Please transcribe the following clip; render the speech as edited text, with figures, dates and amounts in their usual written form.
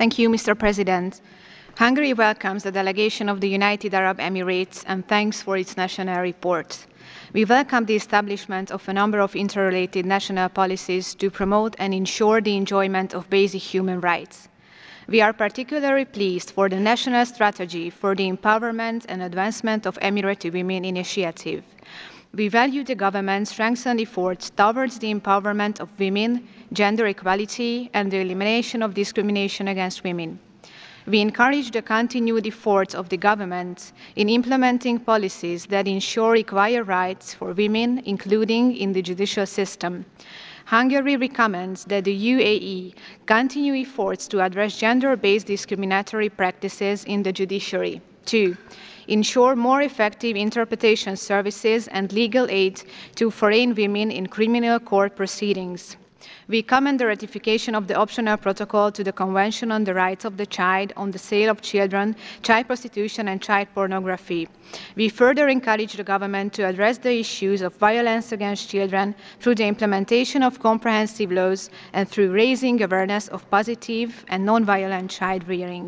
Thank you, Mr. President. Hungary welcomes the delegation of the United Arab Emirates and thanks for its national report. We welcome the establishment of a number of interrelated national policies to promote and ensure the enjoyment of basic human rights. We are particularly pleased for the National Strategy for the Empowerment and Advancement of Emirati Women initiative. We value the government's strengthened efforts towards the empowerment of women, gender equality, and the elimination of discrimination against women. We encourage the continued efforts of the government in implementing policies that ensure equal rights for women, including in the judicial system. Hungary recommends that the UAE continue efforts to address gender-based discriminatory practices in the judiciary. 2. Ensure more effective interpretation services and legal aid to foreign women in criminal court proceedings. We commend the ratification of the optional protocol to the Convention on the Rights of the Child on the sale of children, child prostitution and child pornography. We further encourage the government to address the issues of violence against children through the implementation of comprehensive laws and through raising awareness of positive and non-violent child rearing.